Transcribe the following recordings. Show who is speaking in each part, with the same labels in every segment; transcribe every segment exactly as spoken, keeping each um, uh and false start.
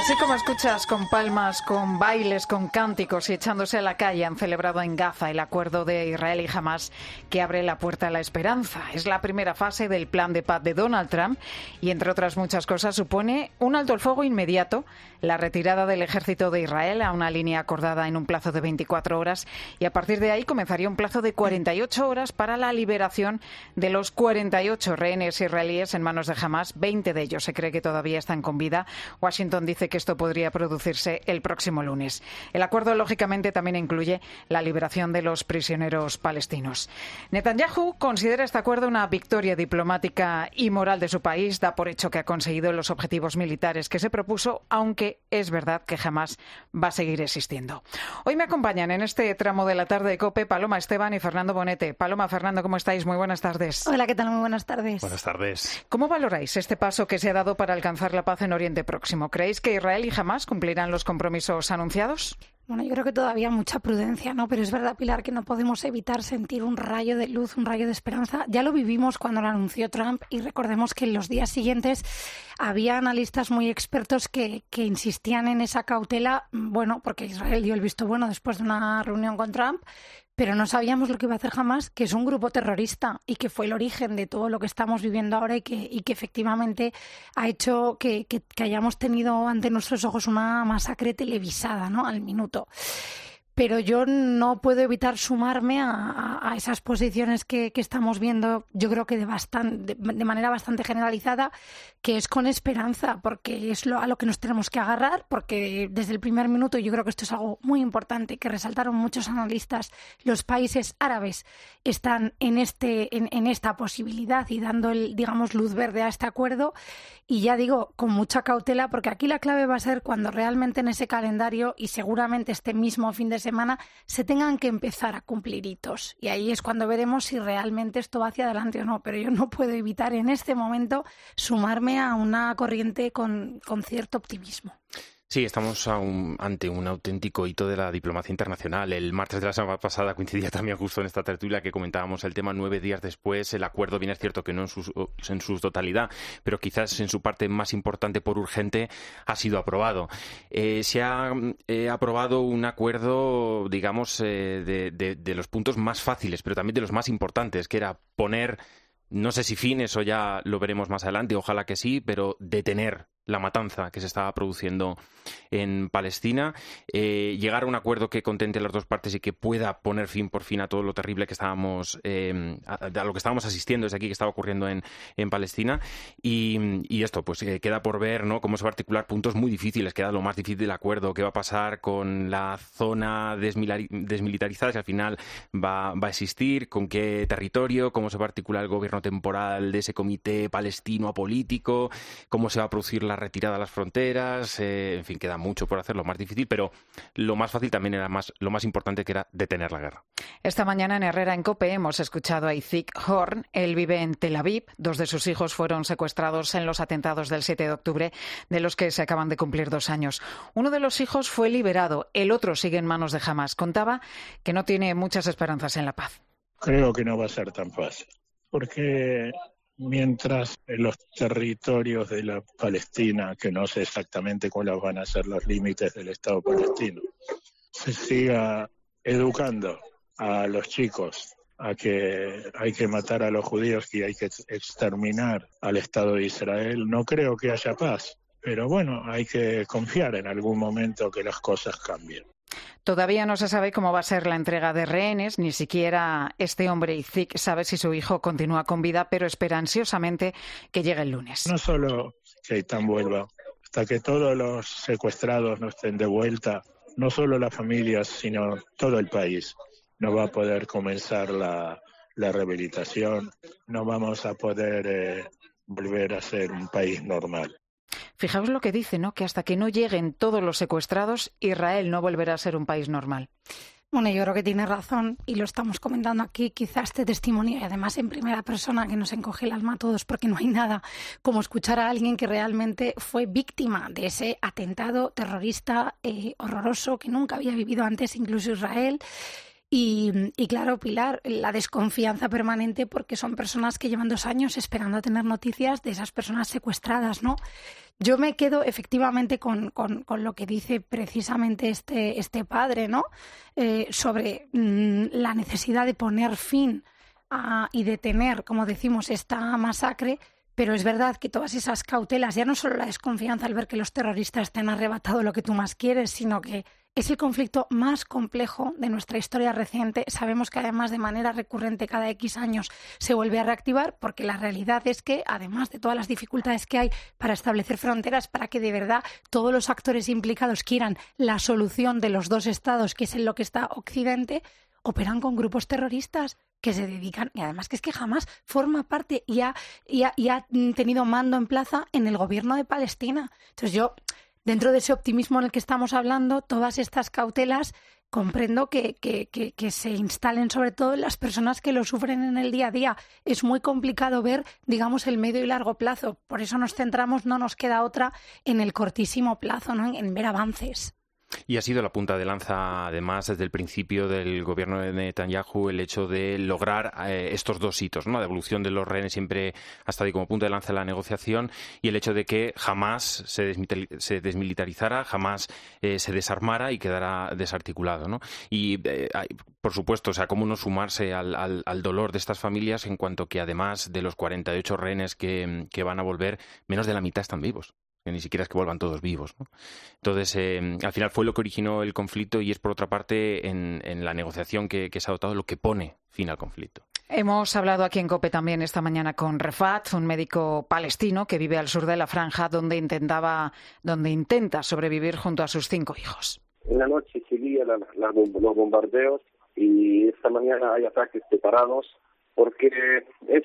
Speaker 1: Así como escuchas, con palmas, con bailes, con cánticos y echándose a la calle, han celebrado en Gaza el acuerdo de Israel y Hamás que abre la puerta a la esperanza. Es la primera fase del plan de paz de Donald Trump y, entre otras muchas cosas, supone un alto el fuego inmediato, la retirada del ejército de Israel a una línea acordada en un plazo de veinticuatro horas y, a partir de ahí, comenzaría un plazo de cuarenta y ocho horas para la liberación de los cuarenta y ocho rehenes israelíes en manos de Hamás. veinte de ellos se cree que todavía están con vida. Washington dice que esto podría producirse el próximo lunes. El acuerdo, lógicamente, también incluye la liberación de los prisioneros palestinos. Netanyahu considera este acuerdo una victoria diplomática y moral de su país. Da por hecho que ha conseguido los objetivos militares que se propuso, aunque es verdad que jamás va a seguir existiendo. Hoy me acompañan en este tramo de la tarde de COPE Paloma Esteban y Fernando Bonete. Paloma, Fernando, ¿cómo estáis? Muy buenas tardes.
Speaker 2: Hola, ¿qué tal? Muy buenas tardes.
Speaker 3: Buenas tardes.
Speaker 1: ¿Cómo valoráis este paso que se ha dado para alcanzar la paz en Oriente Próximo? ¿Creéis que Israel y Hamás cumplirán los compromisos anunciados?
Speaker 2: Bueno, yo creo que todavía mucha prudencia, ¿no? Pero es verdad, Pilar, que no podemos evitar sentir un rayo de luz, un rayo de esperanza. Ya lo vivimos cuando lo anunció Trump y recordemos que en los días siguientes había analistas muy expertos que, que insistían en esa cautela, bueno, porque Israel dio el visto bueno después de una reunión con Trump, pero no sabíamos lo que iba a hacer Hamás, que es un grupo terrorista y que fue el origen de todo lo que estamos viviendo ahora y que, y que efectivamente ha hecho que, que, que hayamos tenido ante nuestros ojos una masacre televisada, ¿no?, al minuto. Pero yo no puedo evitar sumarme a, a, a esas posiciones que, que estamos viendo, yo creo que de, bastante, de, de manera bastante generalizada, que es con esperanza, porque es lo, a lo que nos tenemos que agarrar, porque desde el primer minuto yo creo que esto es algo muy importante, que resaltaron muchos analistas. Los países árabes están en, este, en, en esta posibilidad y dando, el, digamos, luz verde a este acuerdo. Y ya digo, con mucha cautela, porque aquí la clave va a ser cuando realmente en ese calendario, y seguramente este mismo fin de semana, se tengan que empezar a cumplir hitos. Y ahí es cuando veremos si realmente esto va hacia adelante o no. Pero yo no puedo evitar en este momento sumarme a una corriente con, con cierto optimismo.
Speaker 3: Sí, estamos a un, ante un auténtico hito de la diplomacia internacional. El martes de la semana pasada coincidía también justo en esta tertulia que comentábamos el tema. Nueve días después, el acuerdo, bien es cierto que no en su, en su totalidad, pero quizás en su parte más importante por urgente, ha sido aprobado. Eh, se ha eh, aprobado un acuerdo, digamos, eh, de, de, de los puntos más fáciles, pero también de los más importantes, que era poner, no sé si fin, eso ya lo veremos más adelante, ojalá que sí, pero detener la matanza que se estaba produciendo en Palestina, eh, llegar a un acuerdo que contente a las dos partes y que pueda poner fin por fin a todo lo terrible que estábamos eh, a, a lo que estábamos asistiendo desde aquí, que estaba ocurriendo en, en Palestina, y, y esto pues eh, queda por ver, ¿no?, cómo se va a articular puntos muy difíciles. Queda lo más difícil del acuerdo, qué va a pasar con la zona desmilari- desmilitarizada, si al final va, va a existir, con qué territorio, cómo se va a articular el gobierno temporal de ese comité palestino apolítico, cómo se va a producir la retirada a las fronteras, eh, en fin, queda mucho por hacer, lo más difícil, pero lo más fácil también era más, lo más importante, que era detener la guerra.
Speaker 1: Esta mañana en Herrera en COPE hemos escuchado a Itzik Horn. Él vive en Tel Aviv. Dos de sus hijos fueron secuestrados en los atentados del siete de octubre, de los que se acaban de cumplir dos años. Uno de los hijos fue liberado, el otro sigue en manos de Hamás. Contaba que no tiene muchas esperanzas en la paz.
Speaker 4: Creo que no va a ser tan fácil, porque mientras en los territorios de la Palestina, que no sé exactamente cuáles van a ser los límites del Estado palestino, se siga educando a los chicos a que hay que matar a los judíos y hay que exterminar al Estado de Israel, no creo que haya paz. Pero bueno, hay que confiar en algún momento que las cosas cambien.
Speaker 1: Todavía no se sabe cómo va a ser la entrega de rehenes, ni siquiera este hombre Itzik sabe si su hijo continúa con vida, pero espera ansiosamente que llegue el lunes.
Speaker 4: No solo que Eitan vuelva, hasta que todos los secuestrados no estén de vuelta, no solo las familias, sino todo el país, no va a poder comenzar la, la rehabilitación, no vamos a poder eh, volver a ser un país normal.
Speaker 1: Fijaos lo que dice, ¿no?, que hasta que no lleguen todos los secuestrados, Israel no volverá a ser un país normal.
Speaker 2: Bueno, yo creo que tiene razón y lo estamos comentando aquí, quizás este testimonio, y además en primera persona, que nos encoge el alma a todos, porque no hay nada como escuchar a alguien que realmente fue víctima de ese atentado terrorista eh, horroroso que nunca había vivido antes incluso Israel. Y, y claro, Pilar, la desconfianza permanente porque son personas que llevan dos años esperando a tener noticias de esas personas secuestradas, ¿no? Yo me quedo efectivamente con, con, con lo que dice precisamente este, este padre, ¿no? Eh, sobre mmm, la necesidad de poner fin a, y detener, como decimos, esta masacre. Pero es verdad que todas esas cautelas, ya no solo la desconfianza al ver que los terroristas te han arrebatado lo que tú más quieres, sino que es el conflicto más complejo de nuestra historia reciente. Sabemos que además de manera recurrente cada X años se vuelve a reactivar, porque la realidad es que, además de todas las dificultades que hay para establecer fronteras, para que de verdad todos los actores implicados quieran la solución de los dos estados, que es en lo que está Occidente, operan con grupos terroristas que se dedican, y además que es que Hamás forma parte y ha, y ha, y ha tenido mando en plaza en el gobierno de Palestina. Entonces yo, dentro de ese optimismo en el que estamos hablando, todas estas cautelas, comprendo que, que, que, que se instalen sobre todo en las personas que lo sufren en el día a día. Es muy complicado ver, digamos, el medio y largo plazo. Por eso nos centramos, no nos queda otra, en el cortísimo plazo, ¿no? en, en ver avances.
Speaker 3: Y ha sido la punta de lanza, además, desde el principio del gobierno de Netanyahu, el hecho de lograr eh, estos dos hitos, ¿no? La devolución de los rehenes siempre ha estado ahí como punta de lanza de la negociación, y el hecho de que jamás se, desmil- se desmilitarizara, jamás eh, se desarmara y quedara desarticulado, ¿no? Y, eh, hay, por supuesto, o sea, cómo no sumarse al, al, al dolor de estas familias, en cuanto que, además de los cuarenta y ocho rehenes que, que van a volver, menos de la mitad están vivos. Que ni siquiera es que vuelvan todos vivos, ¿no? Entonces, eh, al final fue lo que originó el conflicto, y es, por otra parte, en, en la negociación que, que se ha adoptado, lo que pone fin al conflicto.
Speaker 1: Hemos hablado aquí en COPE también esta mañana con Refat, un médico palestino que vive al sur de la franja, donde intentaba, donde intenta sobrevivir junto a sus cinco hijos.
Speaker 5: En la noche seguía la, la, los bombardeos, y esta mañana hay ataques separados, porque es,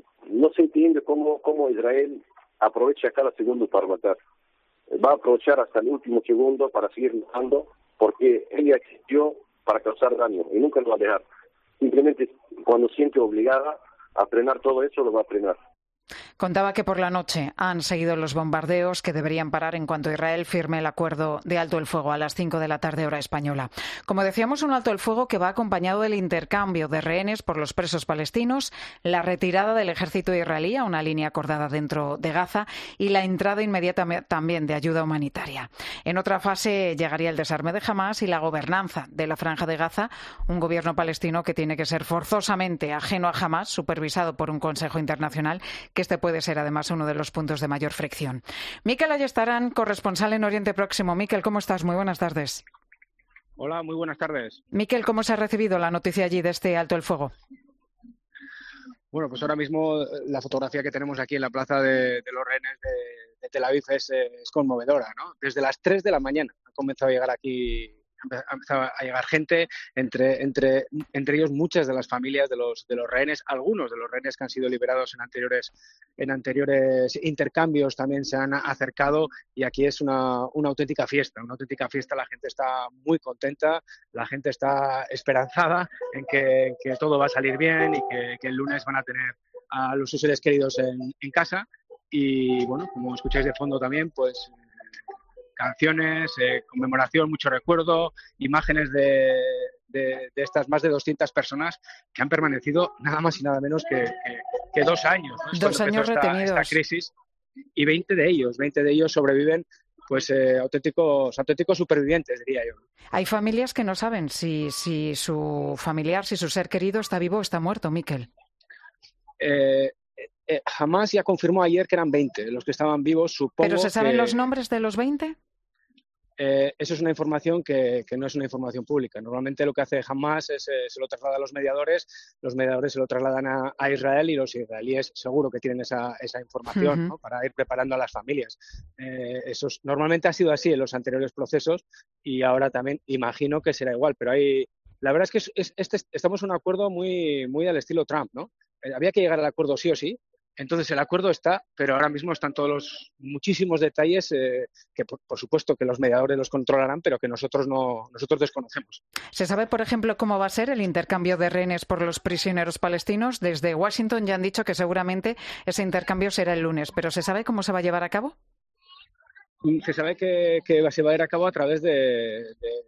Speaker 5: no se entiende cómo, cómo Israel aprovecha cada segundo para matar. Va a aprovechar hasta el último segundo para seguir matando, porque ella existió para causar daño y nunca lo va a dejar. Simplemente cuando siente obligada a frenar todo eso, lo va a frenar.
Speaker 1: Contaba que por la noche han seguido los bombardeos, que deberían parar en cuanto Israel firme el acuerdo de alto el fuego a las cinco de la tarde hora española. Como decíamos, un alto el fuego que va acompañado del intercambio de rehenes por los presos palestinos, la retirada del ejército israelí a una línea acordada dentro de Gaza y la entrada inmediata también de ayuda humanitaria. En otra fase llegaría el desarme de Hamás y la gobernanza de la Franja de Gaza, un gobierno palestino que tiene que ser forzosamente ajeno a Hamás, supervisado por un Consejo Internacional, que este puede ser además uno de los puntos de mayor fricción. Mikel Ayestarán, corresponsal en Oriente Próximo. Mikel, ¿cómo estás? Muy buenas tardes.
Speaker 6: Hola, muy buenas tardes.
Speaker 1: Mikel, ¿cómo se ha recibido la noticia allí de este alto el fuego?
Speaker 6: Bueno, pues ahora mismo la fotografía que tenemos aquí en la plaza de, de los rehenes de, de Tel Aviv es, es conmovedora, ¿no? Desde las tres de la mañana ha comenzado a llegar aquí, ha empezado a llegar gente, entre, entre, entre ellos muchas de las familias de los, de los rehenes, algunos de los rehenes que han sido liberados en anteriores, en anteriores intercambios también se han acercado, y aquí es una, una auténtica fiesta, una auténtica fiesta. La gente está muy contenta, la gente está esperanzada en que, que todo va a salir bien y que, que el lunes van a tener a los sus seres queridos en, en casa. Y bueno, como escucháis de fondo también, pues canciones, eh, conmemoración, mucho recuerdo, imágenes de, de, de estas más de doscientas personas que han permanecido nada más y nada menos que, que, que dos años. ¿no?
Speaker 1: Dos años
Speaker 6: esta,
Speaker 1: retenidos.
Speaker 6: Esta crisis, y veinte de ellos, veinte de ellos sobreviven, pues eh, auténticos, auténticos supervivientes, diría yo.
Speaker 1: Hay familias que no saben si, si su familiar, si su ser querido está vivo o está muerto, Mikel.
Speaker 6: Eh, eh, Hamás ya confirmó ayer que eran veinte los que estaban vivos, supongo.
Speaker 1: ¿Pero se saben
Speaker 6: que...
Speaker 1: los nombres de los veinte?
Speaker 6: Eh, eso es una información que, que no es una información pública. Normalmente lo que hace Hamás es eh, se lo traslada a los mediadores, los mediadores se lo trasladan a, a Israel, y los israelíes seguro que tienen esa, esa información, uh-huh. ¿no? Para ir preparando a las familias. Eh, eso es, normalmente ha sido así en los anteriores procesos, y ahora también imagino que será igual, pero hay, la verdad es que es, es, este, estamos en un acuerdo muy, muy al estilo Trump, ¿no? Eh, había que llegar al acuerdo sí o sí. Entonces el acuerdo está, pero ahora mismo están todos los muchísimos detalles eh, que por, por supuesto que los mediadores los controlarán, pero que nosotros no nosotros desconocemos.
Speaker 1: ¿Se sabe, por ejemplo, cómo va a ser el intercambio de rehenes por los prisioneros palestinos? Desde Washington ya han dicho que seguramente ese intercambio será el lunes, pero ¿se sabe cómo se va a llevar a cabo?
Speaker 6: Se sabe que, que se va a ir a cabo a través de, de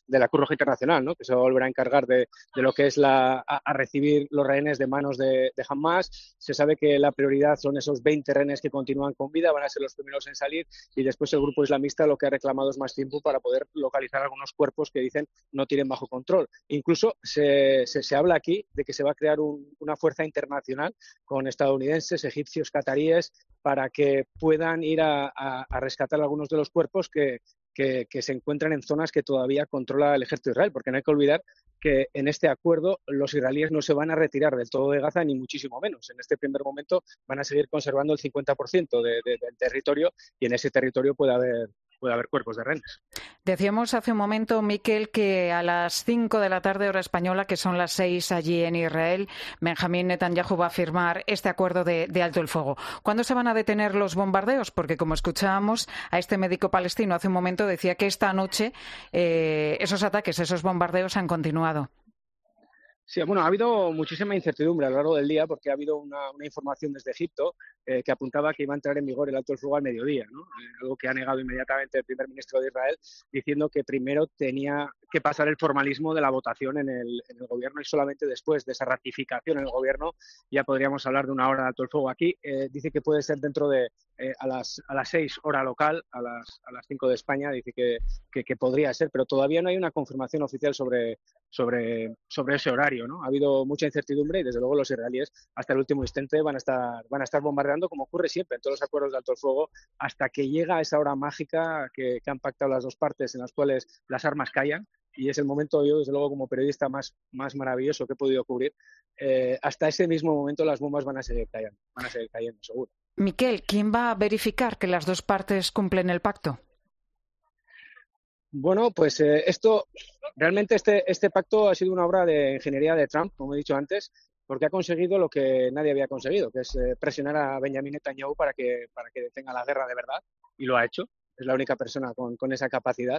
Speaker 6: de la Cruz Roja Internacional, ¿no? Que se va a volver a encargar de, de lo que es la, a, a recibir los rehenes de manos de, de Hamas. Se sabe que la prioridad son esos veinte rehenes que continúan con vida, van a ser los primeros en salir, y después el grupo islamista lo que ha reclamado es más tiempo para poder localizar algunos cuerpos que dicen no tienen bajo control. Incluso se, se, se habla aquí de que se va a crear un, una fuerza internacional con estadounidenses, egipcios, cataríes, para que puedan ir a, a, a rescatar algunos de los cuerpos que, que, que se encuentran en zonas que todavía controla el ejército de Israel, porque no hay que olvidar que en este acuerdo los israelíes no se van a retirar del todo de Gaza, ni muchísimo menos. En este primer momento van a seguir conservando el cincuenta por ciento de, de, del territorio, y en ese territorio puede haber puede haber cuerpos de rehenes.
Speaker 1: Decíamos hace un momento, Miquel, que a las cinco de la tarde, hora española, que son las seis allí en Israel, Benjamín Netanyahu va a firmar este acuerdo de, de alto el fuego. ¿Cuándo se van a detener los bombardeos? Porque, como escuchábamos, a este médico palestino hace un momento decía que esta noche eh, esos ataques, esos bombardeos han continuado.
Speaker 6: Sí, bueno, ha habido muchísima incertidumbre a lo largo del día, porque ha habido una, una información desde Egipto eh, que apuntaba que iba a entrar en vigor el alto el fuego al mediodía, ¿no? Eh, algo que ha negado inmediatamente el primer ministro de Israel, diciendo que primero tenía que pasar el formalismo de la votación en el, en el gobierno, y solamente después de esa ratificación en el gobierno ya podríamos hablar de una hora de alto el fuego. Aquí eh, dice que puede ser dentro de eh, a las a las seis hora local, a las a las cinco de España, dice que, que, que podría ser, pero todavía no hay una confirmación oficial sobre sobre sobre ese horario, ¿no? Ha habido mucha incertidumbre, y desde luego los israelíes hasta el último instante van a estar van a estar bombardeando, como ocurre siempre en todos los acuerdos de alto el fuego, hasta que llega esa hora mágica que, que han pactado las dos partes, en las cuales las armas callan. Y es el momento, yo desde luego como periodista, más, más maravilloso que he podido cubrir. Eh, hasta ese mismo momento las bombas van a seguir cayendo, van a seguir cayendo, seguro.
Speaker 1: Miquel, ¿quién va a verificar que las dos partes cumplen el pacto?
Speaker 6: Bueno, pues eh, esto, realmente este, este pacto ha sido una obra de ingeniería de Trump, como he dicho antes, porque ha conseguido lo que nadie había conseguido, que es eh, presionar a Benjamin Netanyahu para que, para que detenga la guerra de verdad, y lo ha hecho. Es la única persona con, con esa capacidad.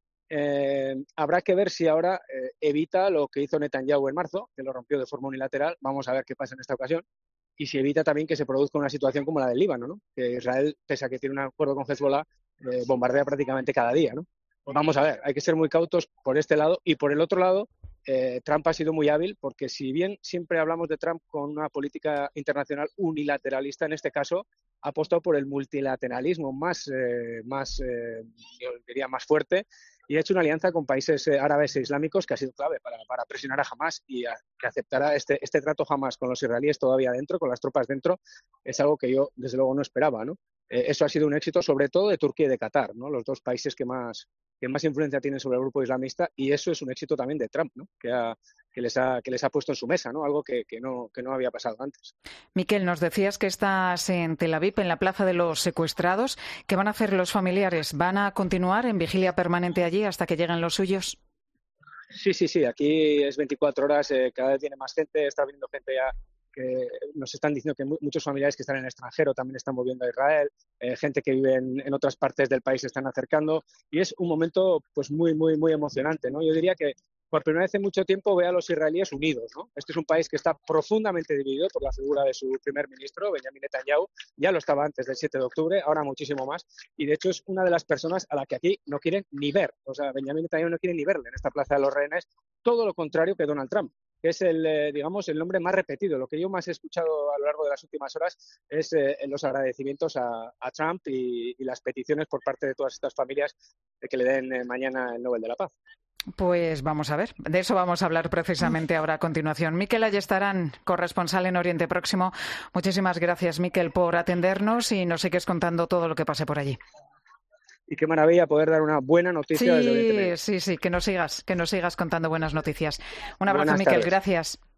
Speaker 6: Eh, habrá que ver si ahora eh, evita lo que hizo Netanyahu en marzo, que lo rompió de forma unilateral. Vamos a ver qué pasa en esta ocasión. Y si evita también que se produzca una situación como la del Líbano, ¿no? Que Israel, pese a que tiene un acuerdo con Hezbollah, eh, bombardea prácticamente cada día, ¿no? Pues vamos a ver, hay que ser muy cautos por este lado. Y por el otro lado, eh, Trump ha sido muy hábil, porque si bien siempre hablamos de Trump con una política internacional unilateralista, en este caso ha apostado por el multilateralismo más, eh, más eh, yo diría, más fuerte, y ha hecho una alianza con países eh, árabes e islámicos que ha sido clave para, para presionar a Hamas, y a, que aceptará este, este trato Hamas con los israelíes todavía dentro, con las tropas dentro, es algo que yo desde luego no esperaba, ¿no? Eh, eso ha sido un éxito sobre todo de Turquía y de Qatar, ¿no? Los dos países que más, que más influencia tienen sobre el grupo islamista, y eso es un éxito también de Trump, ¿no? Que, ha, que, les, ha, que les ha puesto en su mesa, ¿no? Algo que, que, no, que no había pasado antes.
Speaker 1: Miquel, nos decías que estás en Tel Aviv, en la Plaza de los Secuestrados. ¿Qué van a hacer los familiares? ¿Van a continuar en vigilia permanente allí hasta que lleguen los suyos?
Speaker 6: Sí, sí, sí. Aquí es veinticuatro horas, eh, cada vez viene más gente, está viniendo gente ya que nos están diciendo que muchos familiares que están en el extranjero también están volviendo a Israel, eh, gente que vive en, en otras partes del país se están acercando, y es un momento pues muy, muy, muy emocionante, ¿no? Yo diría que por primera vez en mucho tiempo ve a los israelíes unidos, ¿no? Este es un país que está profundamente dividido por la figura de su primer ministro, Benjamin Netanyahu. Ya lo estaba antes del siete de octubre, ahora muchísimo más, y de hecho es una de las personas a la que aquí no quieren ni ver. O sea, Benjamin Netanyahu no quiere ni verle en esta Plaza de los Rehenes, todo lo contrario que Donald Trump, que es el, eh, digamos, el nombre más repetido. Lo que yo más he escuchado a lo largo de las últimas horas es eh, los agradecimientos a, a Trump y, y las peticiones por parte de todas estas familias de que le den eh, mañana el Nobel de la Paz.
Speaker 1: Pues vamos a ver, de eso vamos a hablar precisamente ahora a continuación. Miquel Ayestarán, corresponsal en Oriente Próximo. Muchísimas gracias, Miquel, por atendernos, y nos sigues contando todo lo que pase por allí.
Speaker 6: Y qué maravilla poder dar una buena noticia
Speaker 1: sí,
Speaker 6: desde Oriente Medio.
Speaker 1: Sí, sí, que nos sigas, que nos sigas contando buenas noticias. Un abrazo,
Speaker 6: Buenas
Speaker 1: Miquel,
Speaker 6: tardes.
Speaker 1: gracias.